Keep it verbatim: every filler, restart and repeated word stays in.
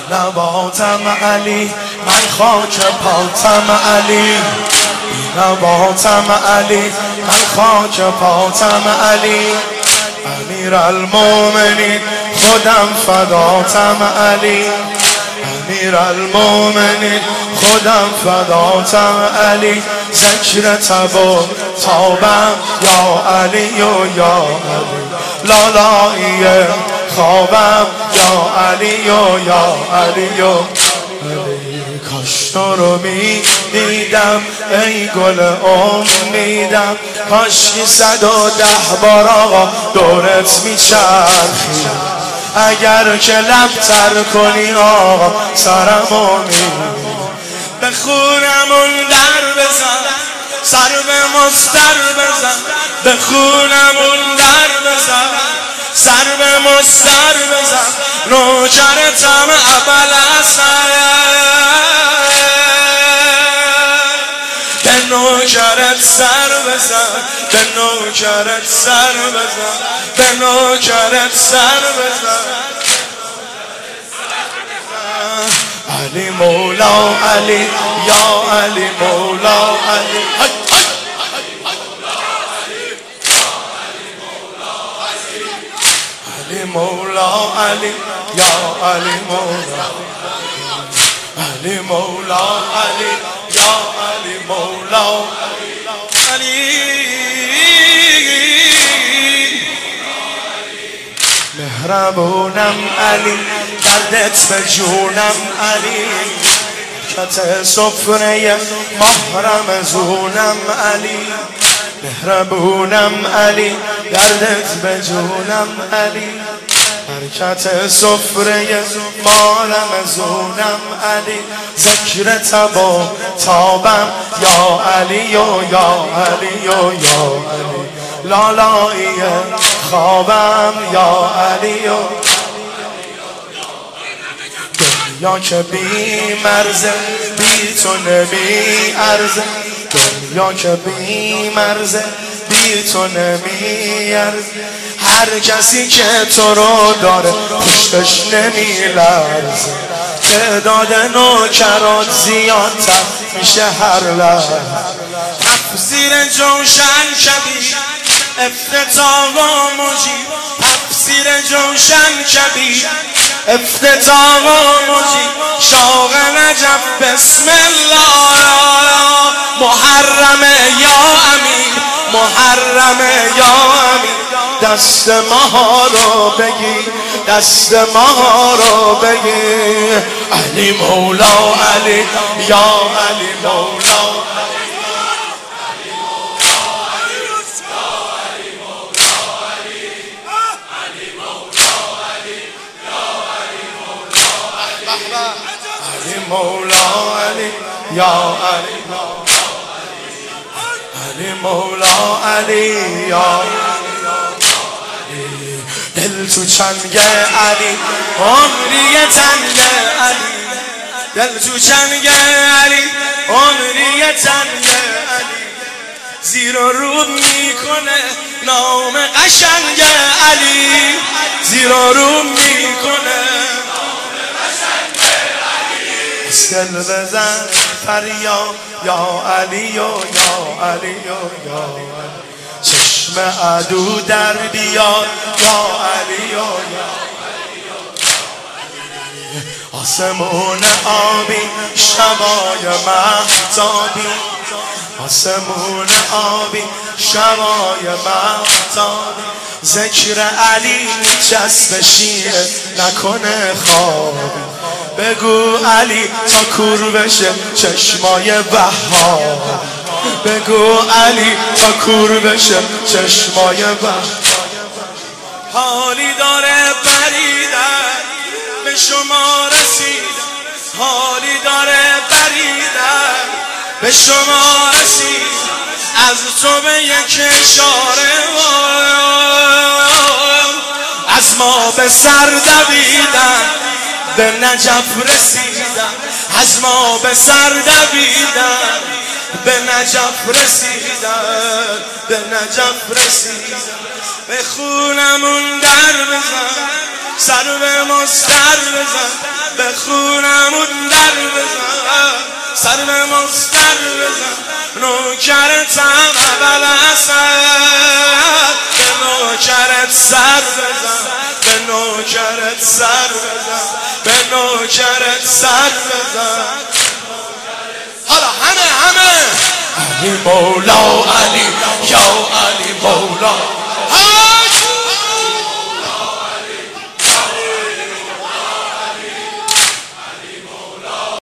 نباتم علی، من خاک پاتم علی، نباتم علی، من خاک پاتم علی، امیر المومنین خودم فداتم علی، امیر المومنین خودم فداتم علی، ذکر تب و تابم یا علی و یا علی، لالایی خوابم یا علی و یا علی و علی. کاش تو رو می دیدم ای گل امیدم، کاش که صد و ده بار آقا دورت می چرخیدم، اگر که لب تر کنی آقا سرمو می بخونمون در بزن، سر به مستر بزن، بخونمون در بزن، سر به مستر بزن، نوکرتم ابوالحسن، به نوکرت سر بزن، به نوکرت سر بزن، به نوکرت سر بزن. علی مولا علی یا علی مولا علی، علی مولا علی یا علی مولا علی مولا علی یا علی مولا علی. مهربونم علی، دردت به جونم علی، کت سفره محرم زونم علی، مهربونم علی، دردت به جونم علی، حرکت سفره مالم زونم علی، ذکر تب و تابم یا علی و یا علی و یا علی، لالایی خوابم یا علی و دنیا که بی مرزه بی تو نمی ارزه، دنیا که بی مرزه بی تو نمی ارزه، هر کسی که تو رو داره پشتش نمی لرزه، تعداد نوکرات زیادتر میشه هر لحظه، کف زیر جوشن کبیر افتتاح و مجیب، کف زیر جوشن کبیر افتتاح و مجیب، شوق نجف بسم الله، محرم یا امین، محرم یا امین، دست ما رو بگی، دست ما رو بگی، علی مولا علی یا علی مولا مولا علی یا علی، علی مولا علی یا علی، دل تو چنگ علی عمری تنگ علی، دل تو چنگ علی عمری تنگ علی، زیر و رو میکنه نام قشنگ علی، زیر و رو میکنه دل بزن فریاد یا علی و یا علی و یا علی، چشم عدو در بیاد یا علی و یا علی، آسمون آبی شبای مهتابی، آسمون آبی شبای مهتابی، ذکر علی جذب شیعه نکنه خوابی، بگو علی تا کور بشه چشمای بهار، بگو علی تا کور بشه چشمای بهار، حالی داره پریدن به شما رسیدن، حالی داره پریدن به شما رسیدن، از تو به یک اشاره از ما به سر دویدن، به نجف رسیدن، از ما به سر دویدن، به نجف رسیدن، به نجف رسیدن، به خونمون در بزن، سر به مستر بزن به خونمون در بزن سر به مستر بزن نوکرتم اول اصل به نوکرت سر بزن به نوکرت سر بزن به نوکرت سر بزن حالا همه همه علی مولا علی یا علی